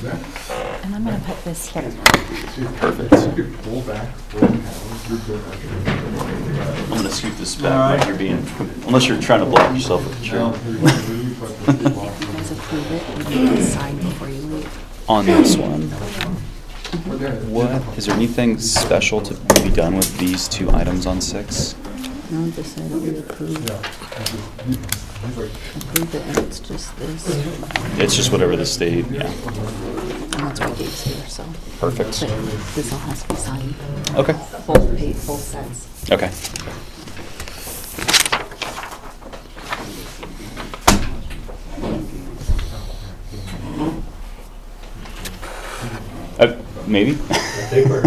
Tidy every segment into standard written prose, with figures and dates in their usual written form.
And I'm going to put this here. Perfect. I'm going to scoop this back like you're being, unless you're trying to block yourself with the chair. You guys approve it, you need to sign before you leave. On this one, what, is there anything special to be done with these two items on 6? No, just say that we approve. Approve it, and it's just this. It's just whatever the state, yeah. And that's what Gabe's here, so. Perfect. But this all has to be signed. Okay. Both sets. Okay. Maybe. I think we're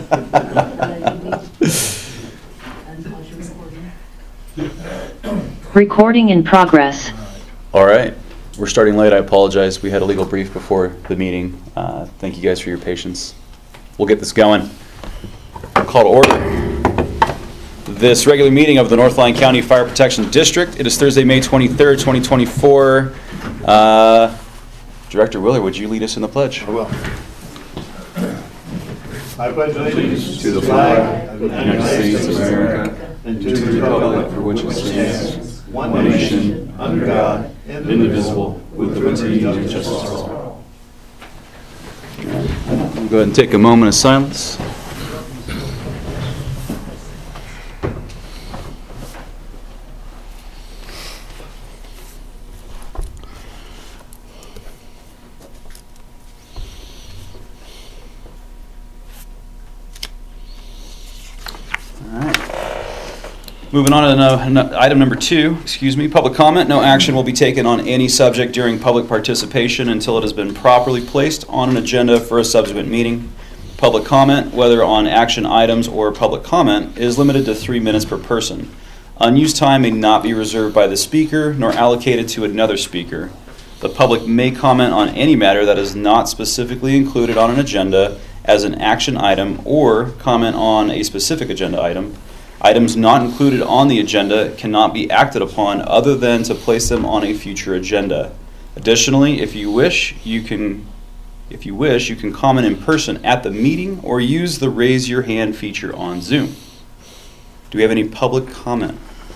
ready. Recording in progress. All right. We're starting late. I apologize. We had a legal brief before the meeting. Thank you guys for your patience. We'll get this going. Call to order this regular meeting of the North Lyon County Fire Protection District. It is Thursday, May 23rd, 2024. Director Willer, would you lead us in the pledge? I will. I pledge allegiance to the flag of the United States of America and to the republic for which it stands, one nation, under God, indivisible, with liberty and justice for all. We'll go ahead and take a moment of silence. Moving on to item number 2, public comment. No action will be taken on any subject during public participation until it has been properly placed on an agenda for a subsequent meeting. Public comment, whether on action items or public comment, is limited to 3 minutes per person. Unused time may not be reserved by the speaker nor allocated to another speaker. The public may comment on any matter that is not specifically included on an agenda as an action item or comment on a specific agenda item. Items not included on the agenda cannot be acted upon other than to place them on a future agenda. Additionally, if you wish, you can comment in person at the meeting or use the raise your hand feature on Zoom. Do we have any public comment?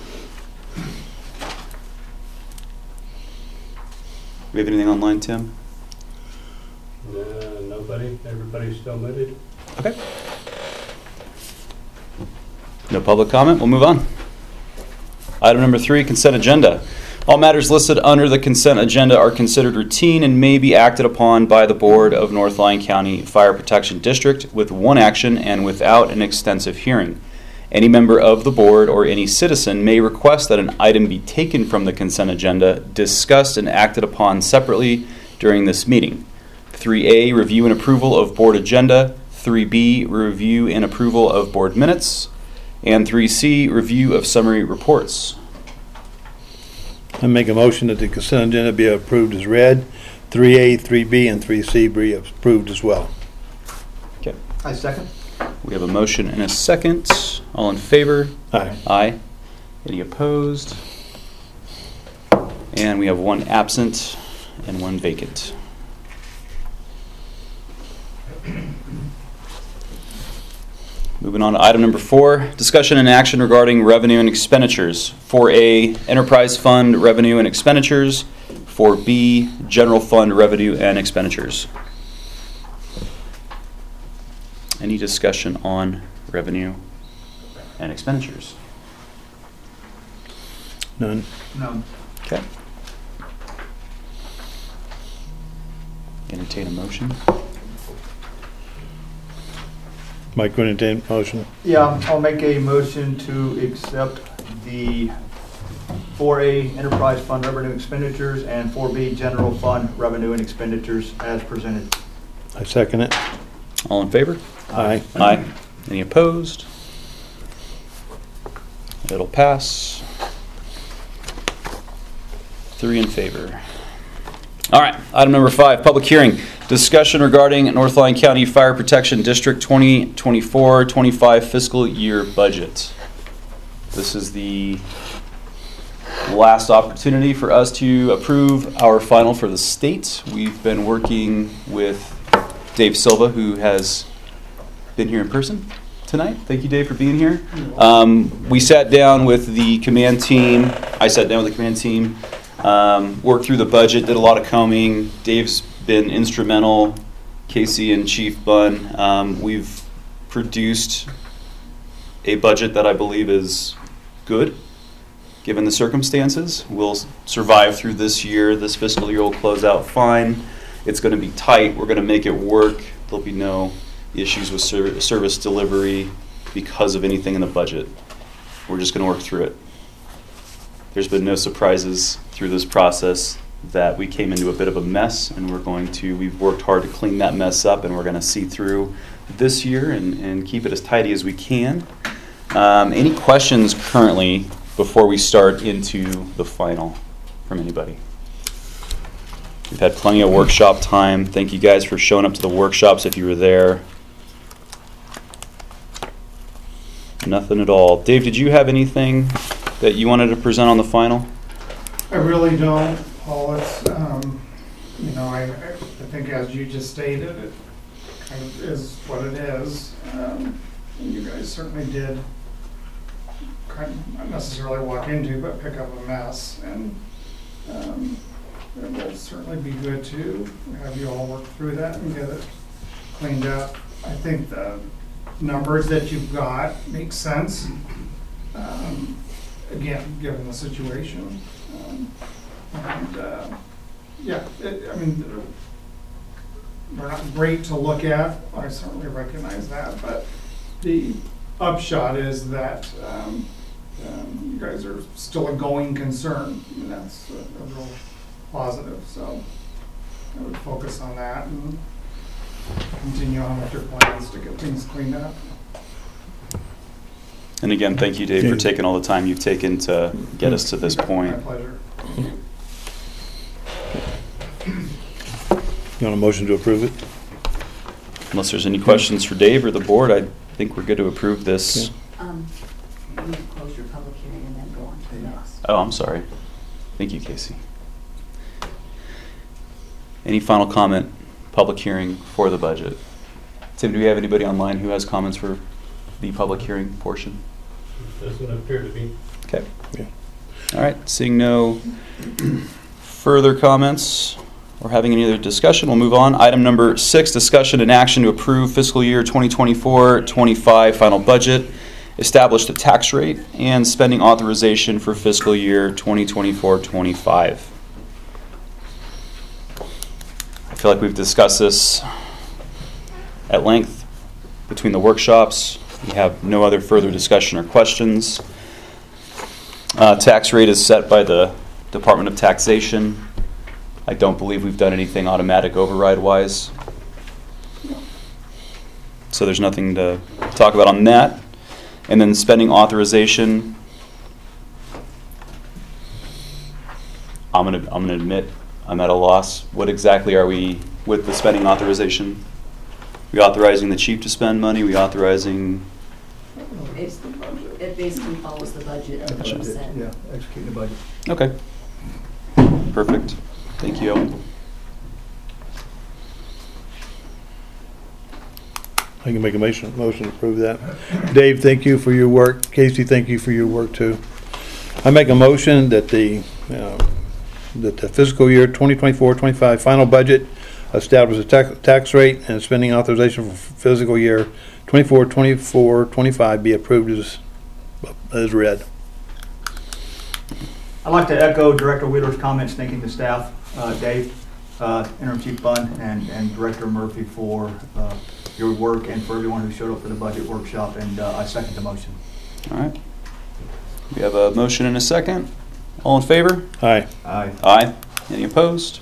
Do we have anything online, Tim? Nobody. Everybody's still muted. Okay. No public comment. We'll move on. Item number 3, consent agenda. All matters listed under the consent agenda are considered routine and may be acted upon by the Board of North Lyon County Fire Protection District with one action and without an extensive hearing. Any member of the board or any citizen may request that an item be taken from the consent agenda, discussed and acted upon separately during this meeting. 3A, review and approval of board agenda. 3B, review and approval of board minutes. And 3C, review of summary reports. I make a motion that the consent agenda be approved as read. 3A, 3B, and 3C be approved as well. Okay. I second. We have a motion and a second. All in favor? Aye. Aye. Any opposed? And we have one absent and one vacant. Moving on to item number 4, discussion and action regarding revenue and expenditures. 4A, enterprise fund revenue and expenditures. 4B, general fund revenue and expenditures. Any discussion on revenue and expenditures? None. No. Okay. Entertain a motion. Mike, will entertain a motion? Yeah, I'll make a motion to accept the 4A enterprise fund revenue expenditures and 4B general fund revenue and expenditures as presented. I second it. All in favor? Aye. Aye. Any opposed? It'll pass. 3 in favor. All right, item number 5, public hearing. Discussion regarding North Lyon County Fire Protection District 2024-25 fiscal year budget. This is the last opportunity for us to approve our final for the state. We've been working with Dave Silva, who has been here in person tonight. Thank you, Dave, for being here. We sat down with the command team. I sat down with the command team, worked through the budget, did a lot of combing. Dave's been instrumental, Casey and Chief Bunn. We've produced a budget that I believe is good, given the circumstances. We'll survive through this year. This fiscal year will close out fine. It's going to be tight. We're going to make it work. There'll be no issues with service delivery because of anything in the budget. We're just going to work through it. There's been no surprises through this process that we came into a bit of a mess, and we've worked hard to clean that mess up, and we're going to see through this year and keep it as tidy as we can. Any questions currently before we start into the final from anybody? We've had plenty of workshop time. Thank you guys for showing up to the workshops if you were there. Nothing at all. Dave, did you have anything that you wanted to present on the final? I really don't, Paul. It's, I think as you just stated, it kind of is what it is. And you guys certainly did kind of not necessarily walk into, but pick up a mess. And it will certainly be good to have you all work through that and get it cleaned up. I think the numbers that you've got make sense. Again, given the situation. They're not great to look at. I certainly recognize that, but the upshot is that you guys are still a going concern, and that's a real positive. So I would focus on that and continue on with your plans to get things cleaned up. And again, thank you, Dave, for taking all the time you've taken to get us to this point. My pleasure. You want a motion to approve it? Unless there's any questions for Dave or the board, I think we're good to approve this. You need to close your public hearing and then go on to the next. Oh, I'm sorry. Thank you, Casey. Any final comment, public hearing for the budget? Tim, do we have anybody online who has comments for the public hearing portion? Doesn't appear to be. Okay. Yeah. All right, seeing no further comments or having any other discussion, we'll move on. Item number 6, discussion and action to approve fiscal year 2024-25 final budget, establish the tax rate, and spending authorization for fiscal year 2024-25. I feel like we've discussed this at length between the workshops. We have no other further discussion or questions. Tax rate is set by the Department of Taxation. I don't believe we've done anything automatic override-wise. So there's nothing to talk about on that. And then spending authorization. I'm gonna admit I'm at a loss. What exactly are we with the spending authorization? We authorizing the chief to spend money? We authorizing? It basically follows the budget of what you said. Yeah, executing the budget. Okay. Perfect. Thank you, Ellen. I can make a motion to approve that. Dave, thank you for your work. Casey, thank you for your work too. I make a motion that the fiscal year 2024-25 final budget establish a tax rate and spending authorization for fiscal year 24-25 be approved as read. I'd like to echo Director Wheeler's comments, thanking the staff, Dave, Interim Chief Bunn, and Director Murphy for your work and for everyone who showed up for the budget workshop, and I second the motion. All right. We have a motion and a second. All in favor? Aye. Aye. Aye. Any opposed?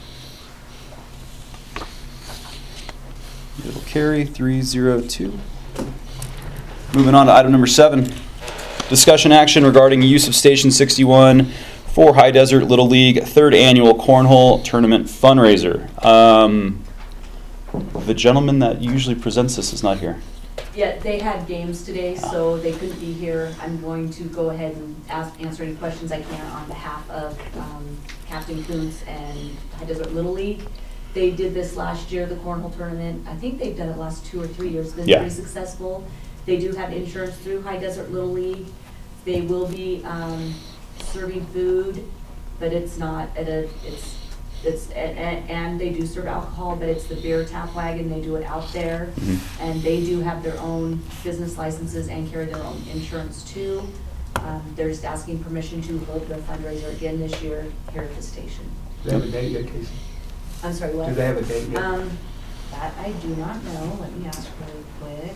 It'll carry 3-0-2. Moving on to item number 7. Discussion action regarding use of Station 61 for High Desert Little League 3rd Annual Cornhole Tournament fundraiser. The gentleman that usually presents this is not here. Yeah, they had games today, so they couldn't be here. I'm going to go ahead and answer any questions I can on behalf of Captain Kuntz and High Desert Little League. They did this last year, the cornhole tournament. I think they've done it the last 2 or 3 years. It's been Yeah. pretty successful. They do have insurance through High Desert Little League. They will be serving food, but it's not at a, and they do serve alcohol, but it's the beer tap wagon. They do it out there. And they do have their own business licenses and carry their own insurance too. They're just asking permission to hold their fundraiser again this year here at the station. Do they have a date yet, Casey? I'm sorry, what? Do they have a date yet? That I do not know. Let me ask really quick.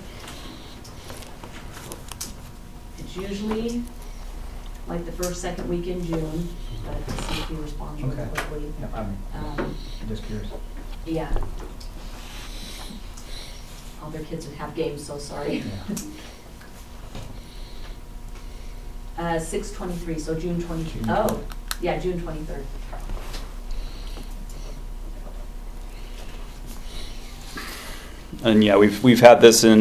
It's usually like the first, second week in June, but to see if he responds really Okay. quickly. Yeah, I'm just curious. Yeah. All their kids would have games, so sorry. Yeah. 6/23, so June 23. June. Oh, yeah, June 23rd. And yeah, we've had this in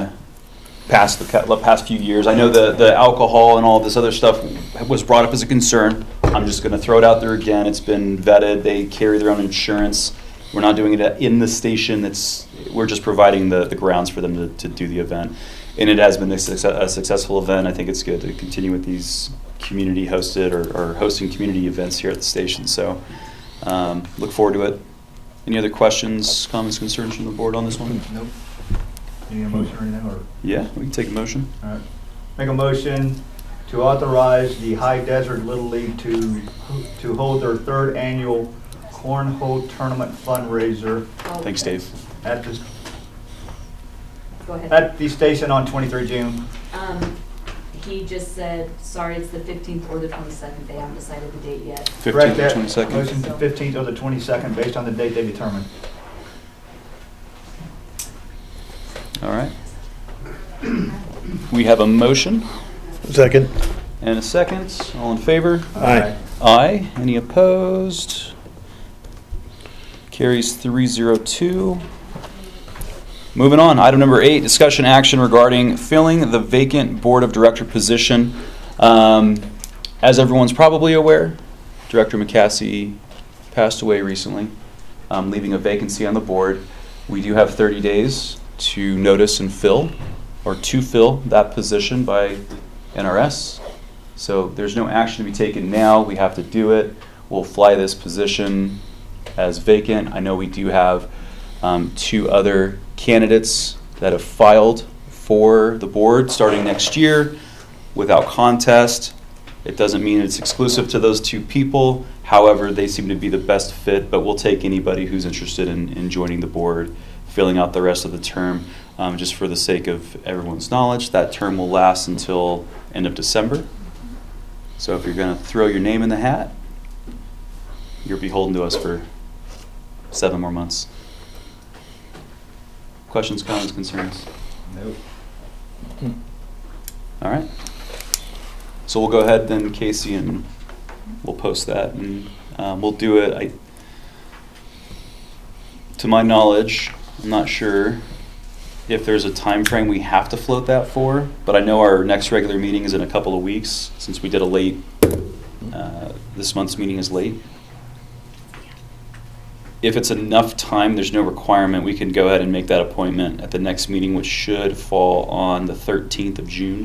past few years. I know the alcohol and all this other stuff was brought up as a concern. I'm just going to throw it out there again. It's been vetted. They carry their own insurance. We're not doing it in the station. We're just providing the grounds for them to do the event. And it has been a successful event. I think it's good to continue with these community hosted or hosting community events here at the station. So look forward to it. Any other questions, comments, concerns from the board on this one? Nope. You need a motion or anything, or? Yeah, we can take a motion. All right. Make a motion to authorize the High Desert Little League to hold their 3rd annual cornhole tournament fundraiser Thanks, Dave. at the Go ahead. at the station on 23 June. He just said, sorry, it's the 15th or the 22nd. They haven't decided the date yet. 15th Correct or that. 22nd. Motion to 15th or the 22nd, based on the date they determine. All right. We have a motion Second. and a second. All in favor? Aye. Aye. Any opposed? Carries 302. Moving on, item number 8, discussion action regarding filling the vacant board of director position. As everyone's probably aware, Director McCassie passed away recently, leaving a vacancy on the board. We do have 30 days to notice and fill, or to fill that position by NRS. So there's no action to be taken now. We have to do it. We'll fly this position as vacant. I know we do have 2 other candidates that have filed for the board starting next year without contest. It doesn't mean it's exclusive to those 2 people. However, they seem to be the best fit, but we'll take anybody who's interested in joining the board, filling out the rest of the term. Just for the sake of everyone's knowledge, that term will last until end of December. So if you're going to throw your name in the hat, you're beholden to us for 7 more months. Questions, comments, concerns? Nope. All right. So we'll go ahead then, Casey, and we'll post that, and we'll do it. To my knowledge, I'm not sure if there's a time frame we have to float that for, but I know our next regular meeting is in a couple of weeks, since we did a late, this month's meeting is late. If it's enough time, there's no requirement, we can go ahead and make that appointment at the next meeting, which should fall on the 13th of June.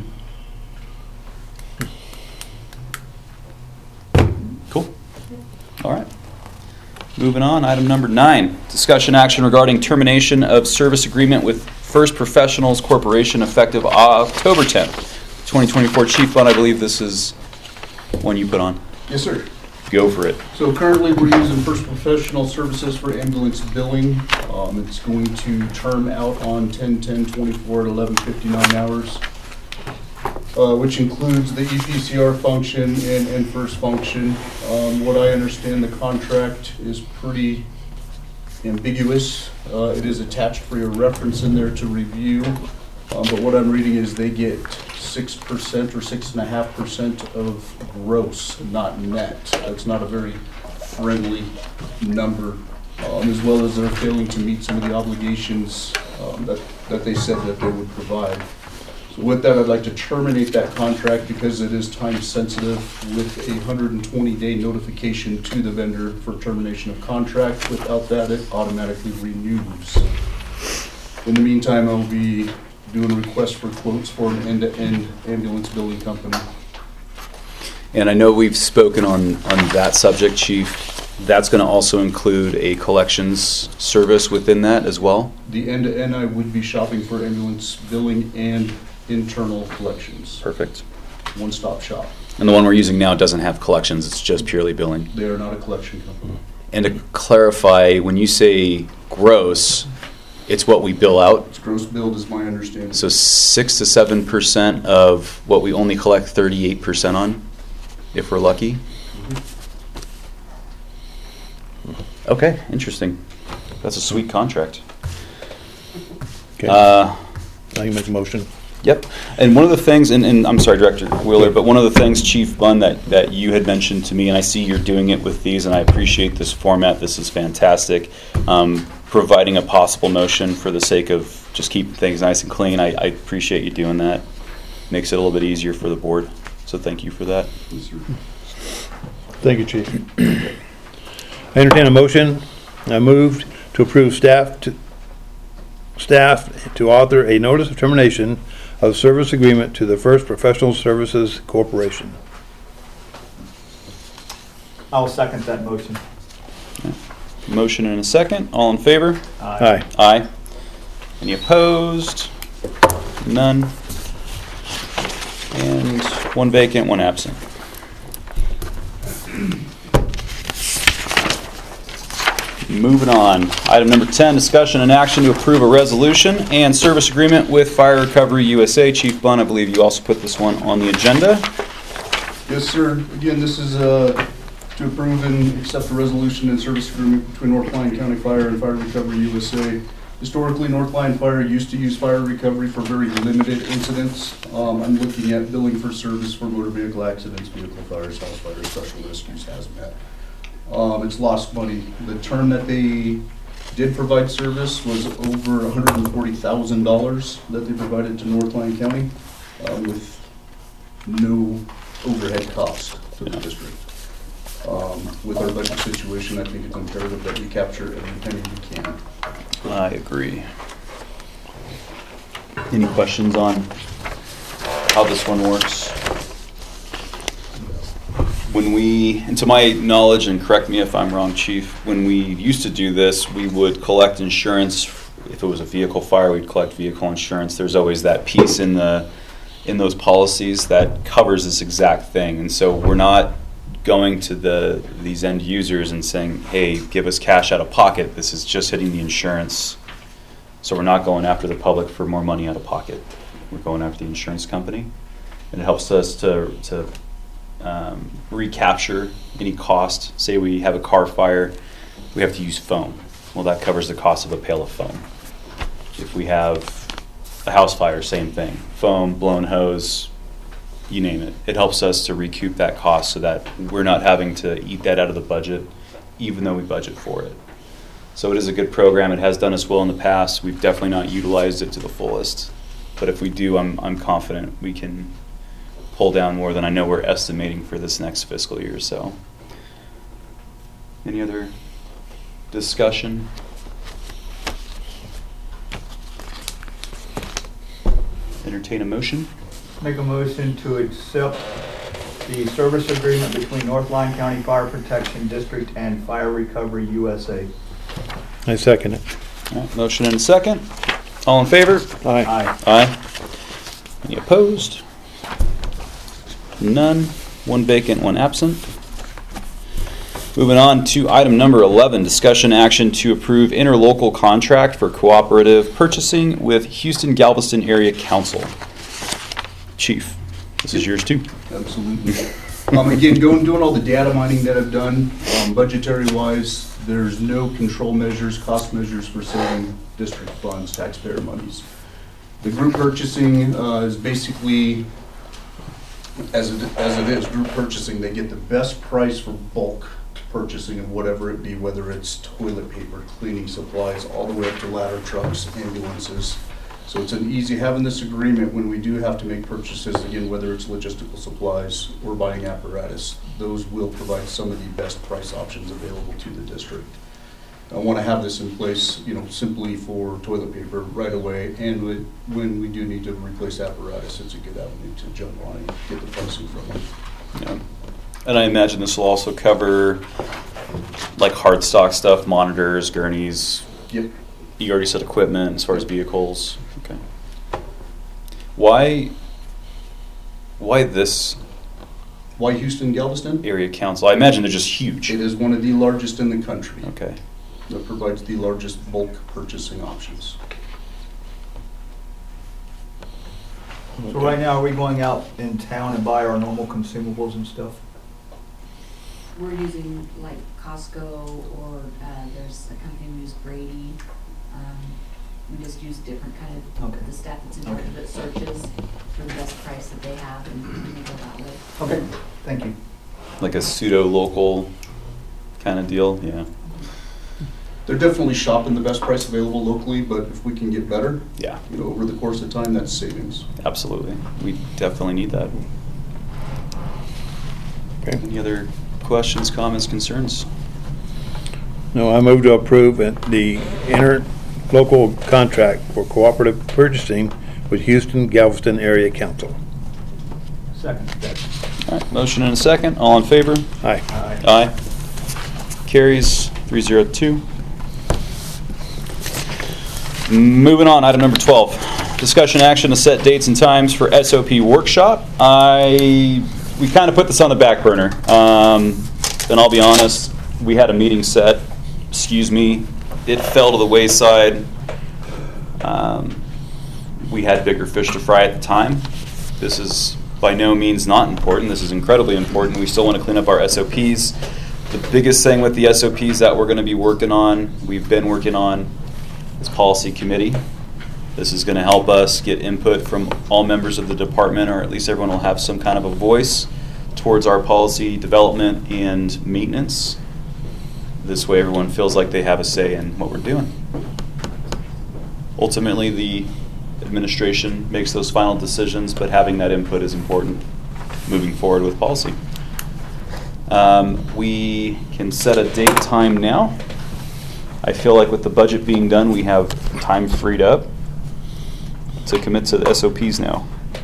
Cool. All right. Moving on, item number 9, discussion action regarding termination of service agreement with First Professionals Corporation effective October 10th, 2024. Chief Bund, I believe this is one you put on. Yes, sir. Go for it. So currently, we're using First Professional Services for ambulance billing. It's going to term out on 10/10/24 at 11:59 hours, which includes the EPCR function and first function. What I understand, the contract is pretty ambiguous. It is attached for your reference in there to review, but what I'm reading is they get 6% or 6.5% of gross, not net. That's not a very friendly number, as well as they're failing to meet some of the obligations that they said that they would provide. So with that, I'd like to terminate that contract because it is time sensitive with a 120-day notification to the vendor for termination of contract. Without that, it automatically renews. In the meantime, I'll be doing requests for quotes for an end-to-end ambulance billing company. And I know we've spoken on that subject, Chief. That's going to also include a collections service within that as well? The end-to-end, I would be shopping for ambulance billing and internal collections. Perfect. One-stop shop. And the one we're using now doesn't have collections, it's just purely billing. They are not a collection company. And to clarify, when you say gross, it's what we bill out? It's gross billed is my understanding. So 6 to 7% of what we only collect 38% on, if we're lucky? Okay, interesting. That's a sweet contract. Okay, now you make a motion. Yep. And one of the things, and I'm sorry, Director Wheeler, but one of the things, Chief Bunn, that you had mentioned to me, and I see you're doing it with these, and I appreciate this format. This is fantastic. Providing a possible motion for the sake of just keeping things nice and clean. I appreciate you doing that. Makes it a little bit easier for the board. So thank you for that. Thank you, Chief. I entertain a motion. I moved to approve staff to author a notice of termination of service agreement to the First Professional Services Corporation. I'll second that motion. Motion and a second. All in favor? Aye. Aye. Any opposed? None. And one vacant, one absent. Moving on. Item number 10, discussion and action to approve a resolution and service agreement with Fire Recovery USA. Chief Bunn, I believe you also put this one on the agenda. Yes, sir. Again, this is to approve and accept the resolution and service agreement between North Lyon County Fire and Fire Recovery USA. Historically, North Lyon Fire used to use fire recovery for very limited incidents. I'm looking at billing for service for motor vehicle accidents, vehicle fires, house fires, special rescues, hazmat. It's lost money. The term that they did provide service was over $140,000 that they provided to North Lyon County with no overhead cost to the district. With our budget situation, I think it's imperative that we capture every penny we can. I agree. Any questions on how this one works? When we, and to my knowledge, and correct me if I'm wrong, Chief, when we used to do this, we would collect insurance. If it was a vehicle fire, we'd collect vehicle insurance. There's always that piece in those policies that covers this exact thing. And so we're not going to these end users and saying, hey, give us cash out of pocket. This is just hitting the insurance. So we're not going after the public for more money out of pocket. We're going after the insurance company. And it helps us to recapture any cost. Say we have a car fire, we have to use foam. Well, that covers the cost of a pail of foam. If we have a house fire, same thing. Foam, blown hose, you name it. It helps us to recoup that cost so that we're not having to eat that out of the budget, even though we budget for it. So it is a good program. It has done us well in the past. We've definitely not utilized it to the fullest. But if we do, I'm confident we can pull down more than I know we're estimating for this next fiscal year. So, any other discussion? Entertain a motion. Make a motion to accept the service agreement between North Lyon County Fire Protection District and Fire Recovery USA. I second it. All right, motion and a second. All in favor? Aye. Aye. Aye. Any opposed? None. One vacant, one absent. Moving on to item number 11, discussion action to approve interlocal contract for cooperative purchasing with Houston Galveston Area Council. Chief, this is yours too. Absolutely. Again, doing all the data mining that I've done, budgetary-wise, there's no control measures, cost measures for saving district funds, taxpayer monies. The group purchasing is basically, as it is, group purchasing, they get the best price for bulk purchasing of whatever it be, whether it's toilet paper, cleaning supplies, all the way up to ladder trucks, ambulances. So it's an easy, having this agreement when we do have to make purchases, again, whether it's logistical supplies or buying apparatus, those will provide some of the best price options available to the district. I want to have this in place, simply for toilet paper right away, and when we do need to replace apparatus, it's a good avenue to jump on and get the pricing from them. Yeah. And I imagine this will also cover like hard stock stuff, monitors, gurneys. Yep. You already said equipment as far as vehicles. Okay. Why this Why Houston Galveston? area council? I imagine they're just huge. It is one of the largest in the country. Okay. That provides the largest bulk purchasing options. So right now, are we going out in town and buy our normal consumables and stuff? We're using like Costco or there's a company we use, Brady. We just use different kind of, Okay. the staff that's in charge of it searches for the best price that they have and we go that way. Okay, thank you. Like a pseudo-local kind of deal. Yeah. They're definitely shopping the best price available locally, but if we can get better, Yeah. over the course of time, that's savings. Absolutely. We definitely need that. Okay. Any other questions, comments, concerns? No, I move to approve the interlocal contract for cooperative purchasing with Houston Galveston Area Council. Second. All right. Motion and a second. All in favor? Aye. Aye. Carries 302. Moving on, item number 12. Discussion action to set dates and times for SOP workshop. We kind of put this on the back burner. And I'll be honest, we had a meeting set. It fell to the wayside. We had bigger fish to fry at the time. This is by no means not important. This is incredibly important. We still want to clean up our SOPs. The biggest thing with the SOPs that we're going to be working on, we've been working on, is policy committee. This is going to help us get input from all members of the department, or at least everyone will have some kind of a voice towards our policy development and maintenance. This way everyone feels like they have a say in what we're doing. Ultimately, the administration makes those final decisions, but having that input is important moving forward with policy. We can set a date time now. I feel like with the budget being done, we have time freed up to commit to the SOPs now.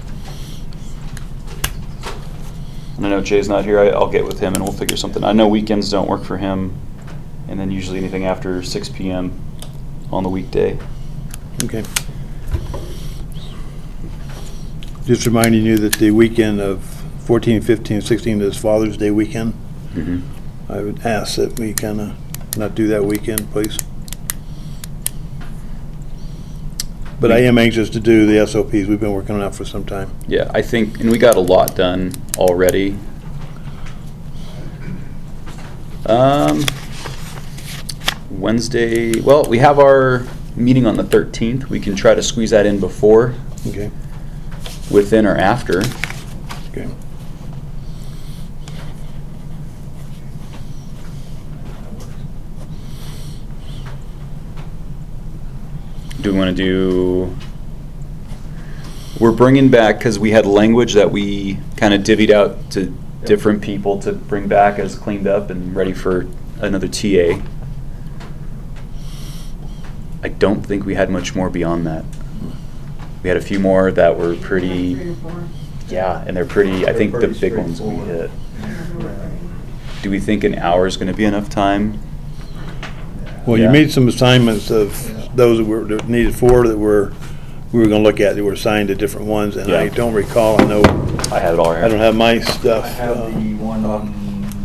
And I know Jay's not here. I'll get with him and we'll figure something. I know weekends don't work for him, and then usually anything after 6 p.m. on the weekday. Okay. Just reminding you that the weekend of 14, 15, 16 is Father's Day weekend. Mm-hmm. I would ask that we kind of not do that weekend, please. But I am anxious to do the SOPs. We've been working on that for some time. Yeah, I think, and we got a lot done already. Wednesday, well, we have our meeting on the 13th. We can try to squeeze that in before, Okay. within, or after. Okay. Do we want to do, we're bringing back, because we had language that we kind of divvied out to different people to bring back as cleaned up and ready for another TA. I don't think we had much more beyond that. We had a few more that were pretty, 3 or 4. yeah, and they're pretty, I think the pretty big ones we hit. straightforward. Do we think an hour is going to be enough time? Well, Yeah. you made some assignments of those that needed 4 that we were going to look at, that were assigned to different ones, and I Yeah. don't recall. I know I have it all here. I don't have my stuff. I have the one on.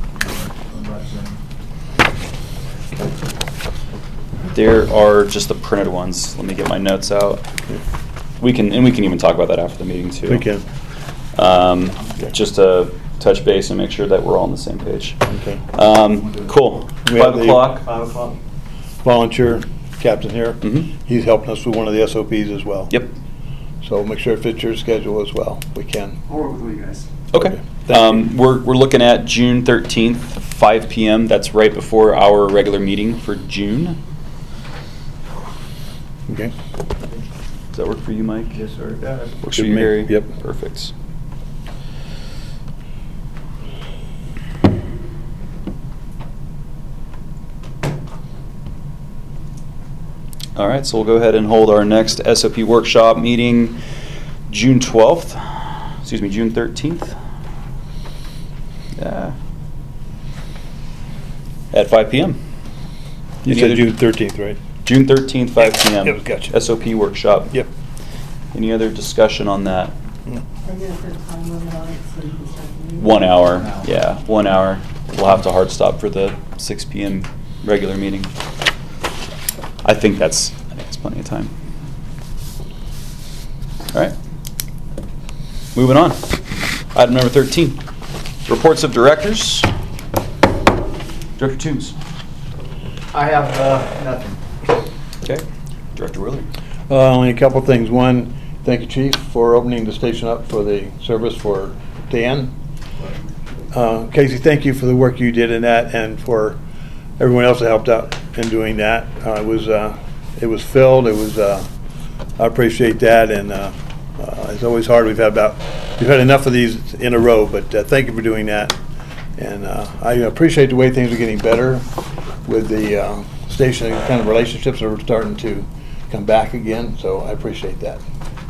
There are just the printed ones. Let me get my notes out. We can even talk about that after the meeting too. We can. Just to touch base and make sure that we're all on the same page. Okay. Cool. We have 5 the- o'clock. 5 o'clock. Volunteer captain here. Mhm. He's helping us with one of the SOPs as well. Yep. So make sure it fits your schedule as well. We can. I'll work with you guys. Okay. We're looking at June 13th, 5 p.m. That's right before our regular meeting for June. Okay. Does that work for you, Mike? Yes, sir, it does. Works for Good you, me. Harry? Yep. Perfect. All right, so we'll go ahead and hold our next SOP workshop meeting June 12th. Excuse me, June 13th. Yeah. At 5 p.m. You Any said other- June 13th, right? June 13th, 5 p.m. Yep, gotcha. SOP workshop. Yep. Any other discussion on that? Are you gonna put a time limit on it so you can start the meeting? 1 hour. 1 hour. Yeah, 1 hour. We'll have to hard stop for the 6 p.m. regular meeting. I think that's plenty of time. All right. Moving on. Item number 13. Reports of directors. Director Toombs. I have nothing. Okay. Director Willard. Only a couple things. One, thank you, Chief, for opening the station up for the service for Dan. Casey, thank you for the work you did in that, and for everyone else that helped out in doing that. It was filled. I appreciate that, and it's always hard. We've had enough of these in a row, but thank you for doing that. And I appreciate the way things are getting better with the station, kind of relationships are starting to come back again, so I appreciate that.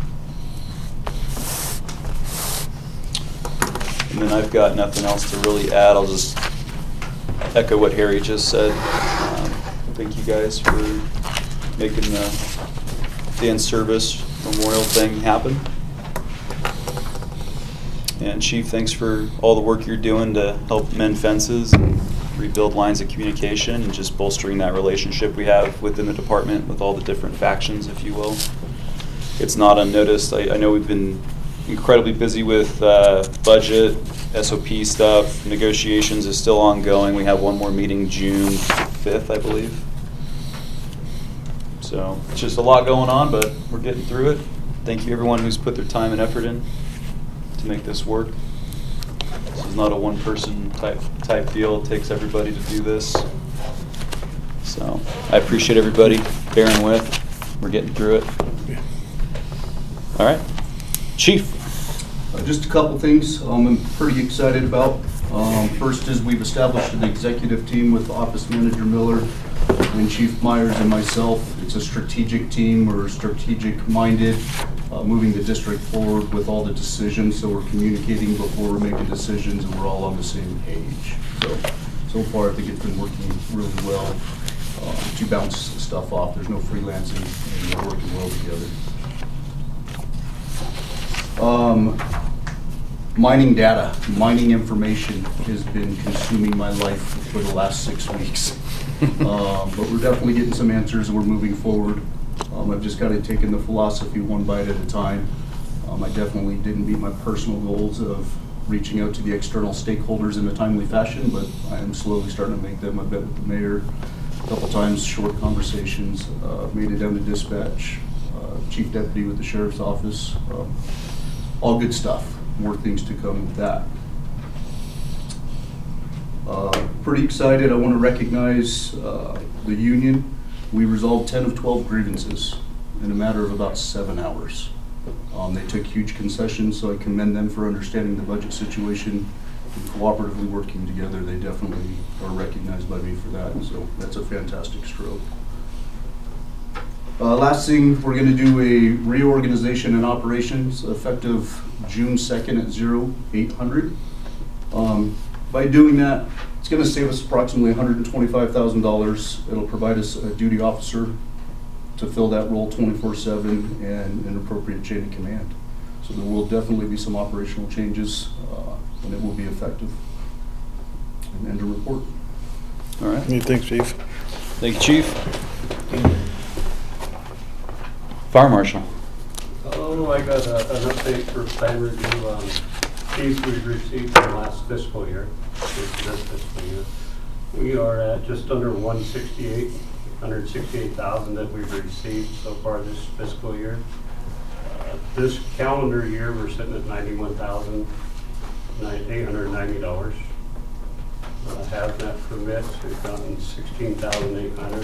And then I've got nothing else to really add. I'll just echo what Harry just said. Thank you guys for making the Dan Service Memorial thing happen. And Chief, thanks for all the work you're doing to help mend fences and rebuild lines of communication and just bolstering that relationship we have within the department with all the different factions, if you will. It's not unnoticed. I know we've been incredibly busy with budget, SOP stuff. Negotiations is still ongoing. We have one more meeting June 5th, I believe. So it's just a lot going on, but we're getting through it. Thank you everyone who's put their time and effort in to make this work. This is not a one-person type deal. It takes everybody to do this. So I appreciate everybody bearing with. We're getting through it. All right. Chief. Just a couple things I'm pretty excited about. First is we've established an executive team with Office Manager Miller and Chief Myers and myself. It's a strategic team. We're strategic-minded, moving the district forward with all the decisions, so we're communicating before we're making decisions, and we're all on the same page. So far, I think it's been working really well to bounce stuff off. There's no freelancing, and we're working well together. Mining data, mining information has been consuming my life for the last 6 weeks. But we're definitely getting some answers and we're moving forward. I've just got to take in the philosophy one bite at a time. I definitely didn't meet my personal goals of reaching out to the external stakeholders in a timely fashion, but I am slowly starting to make them. I met with the mayor a couple times, short conversations, made it down to dispatch, chief deputy with the sheriff's office, all good stuff. More things to come with that. Pretty excited. I want to recognize the union. We resolved 10 of 12 grievances in a matter of about 7 hours. They took huge concessions, so I commend them for understanding the budget situation and cooperatively working together. They definitely are recognized by me for that, so that's a fantastic stroke. Last thing, we're going to do a reorganization and operations effective June 2nd at 0800. By doing that, it's going to save us approximately $125,000. It'll provide us a duty officer to fill that role 24/7 and an appropriate chain of command. So there will definitely be some operational changes, and it will be effective. And end of report. All right. Thanks, Chief. Thank you, Chief. Fire Marshal. Oh, I got an update for plan review on fees we've received from last fiscal year. This fiscal year. We are at just under 168,000 that we've received so far this fiscal year. This calendar year, we're sitting at 91,000. $890. Hazmat permits, we've gotten $16,800.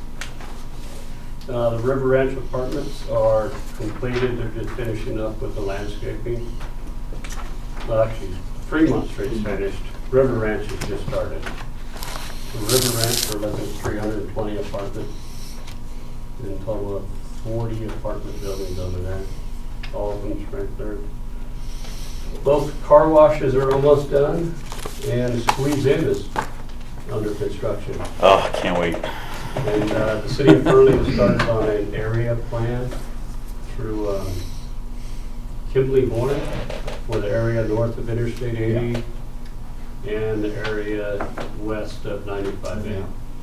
The River Ranch apartments are completed. They're just finishing up with the landscaping. Well, actually, Fremont Street's finished. River Ranch has just started. The River Ranch, we're looking at 320 apartments. In total of 40 apartment buildings over there. All of them sprinklered. Both car washes are almost done, and Squeeze In is under construction. Oh, I can't wait. And the city of Fernley has started on an area plan through Kimberly Hornet for the area north of Interstate 80 and the area west of 95A.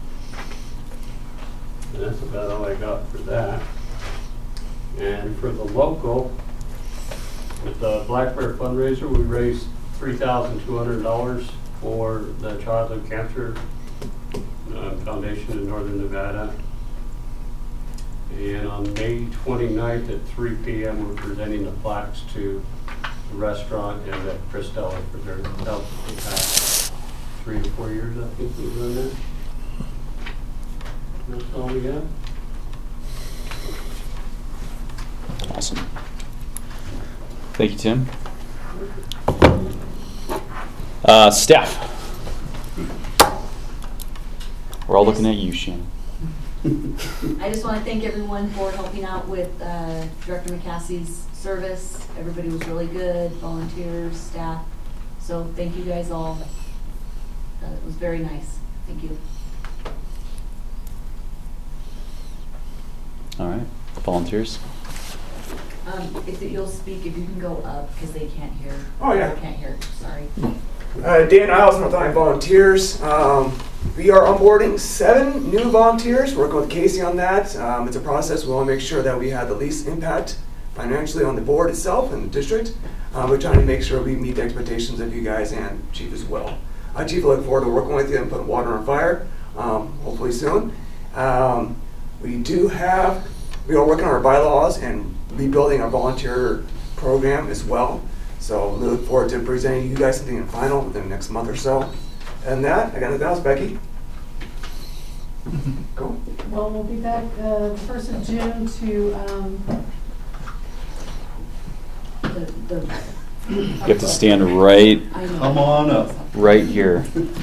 And that's about all I got for that. And for the local, with the Black Bear fundraiser, we raised $3,200 for the Childhood Cancer Foundation in Northern Nevada. And on May 29th at 3 p.m., we're presenting the plaques to the restaurant and at Christella for their help the past 3 to 4 years, I think we've done that. That's all we got. Awesome. Thank you, Tim. Staff. We're all looking at you, Shannon. I just want to thank everyone for helping out with Director McCaskey's service. Everybody was really good, volunteers, staff. So thank you guys all. It was very nice. Thank you. All right, volunteers. If you'll speak, if you can go up, because they can't hear. Oh, yeah. They can't hear, sorry. Dan Isles, North Line Volunteers. We are onboarding 7 new volunteers. Working with Casey on that. It's a process. We want to make sure that we have the least impact financially on the board itself and the district. We're trying to make sure we meet the expectations of you guys and Chief as well. Chief, I look forward to working with you and putting water on fire, hopefully soon. We are working on our bylaws and rebuilding our volunteer program as well. So we look forward to presenting you guys something in final within the next month or so. And that, I got nothing else, Becky. Cool. Well, we'll be back the 1st of June to You have to stand right. Come on up. Right here.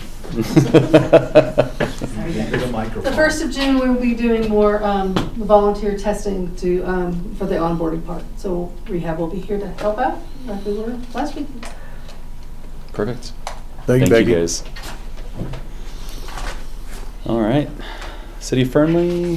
the 1st of June. We'll be doing more volunteer testing to for the onboarding part. So Rehab will be here to help out like we were last week. Perfect. Thank you, Thank Becky. you guys. All right. City of Fernley.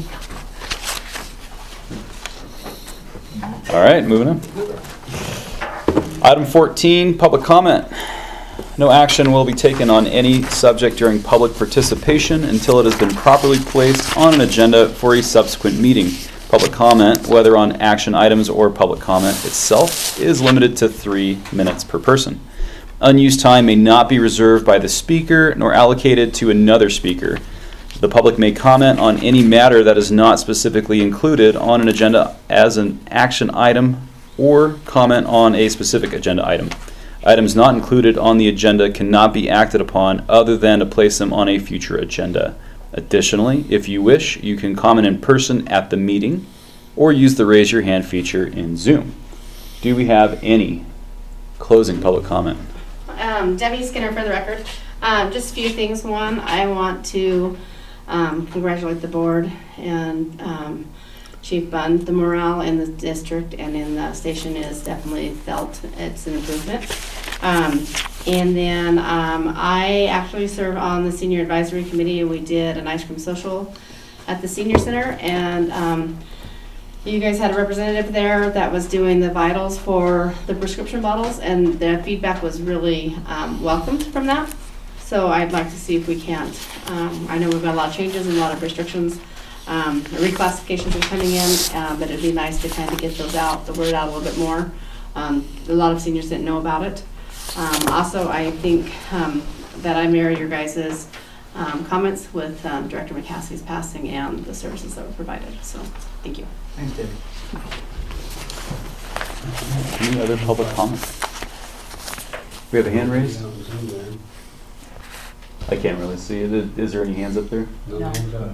All right, moving on. Item 14, public comment. No action will be taken on any subject during public participation until it has been properly placed on an agenda for a subsequent meeting. Public comment, whether on action items or public comment itself, is limited to 3 minutes per person. Unused time may not be reserved by the speaker nor allocated to another speaker. The public may comment on any matter that is not specifically included on an agenda as an action item or comment on a specific agenda item. Items not included on the agenda cannot be acted upon other than to place them on a future agenda. Additionally, if you wish, you can comment in person at the meeting or use the raise your hand feature in Zoom. Do we have any closing public comment? Debbie Skinner for the record. Just a few things. One, I want to congratulate the board and Chief Bunn. The morale in the district and in the station is definitely felt. It's an improvement. And then I actually serve on the senior advisory committee, and we did an ice cream social at the senior center, and you guys had a representative there that was doing the vitals for the prescription bottles, and the feedback was really welcomed from that. So I'd like to see if we can't. I know we've got a lot of changes and a lot of restrictions. Reclassifications are coming in, but it'd be nice to kind of get those out, the word out a little bit more. A lot of seniors didn't know about it. Also, I think that I mirror your guys' comments with Director McCaskey's passing and the services that were provided. So, thank you. Thanks, Debbie. Any other public comment? We have a hand raised? I can't really see it. Is there any hands up there? No.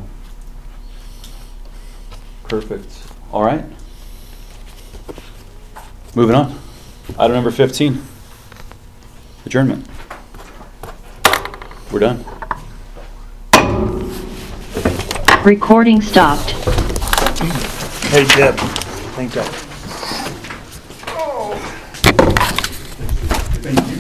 Perfect. All right. Moving on. Item number 15. Adjournment. We're done. Recording stopped. Hey, Deb. Thank you.